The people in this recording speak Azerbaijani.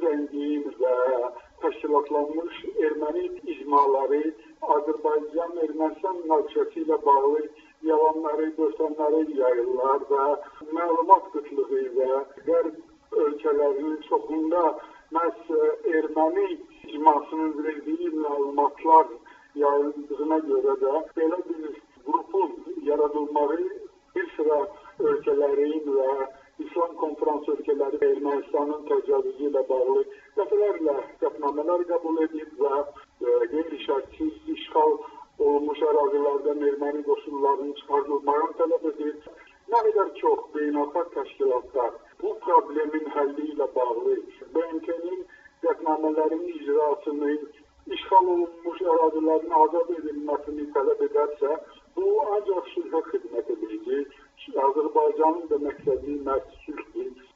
zəngin və təşkilatlanmış erməni icmaları Azərbaycan-Ermənistan münaqişəsi ilə bağlı yalanları, böhtanları yayırlar və məlumat qıtlığı və qərb ölkələrinin çoxunda məhz erməni icmasının verdiyi məlumatlar yayıldığına görə də belə bir qrupun yaradılmağı bir sıra ölkələrin və İslam konferans ölkələri Ermənistanın təcavüzü ilə bağlı dəfələrlə qətnamələr qəbul edib və qeyri-şərtsiz işğal olunmuş ərazilərdən erməni qoşunlarının çıxarılmağını tələb edir. Nə qədər çox beynəlxalq təşkilatlar bu problemin həlli ilə bağlı BMT-nin qətnamələrin icrasının işğal olunmuş ərazilərin azad edilməsini tələb edərsə, bu ancaq sülhə xidmət edəcək. Azərbaycanın da məqsədi məhz sülhdür.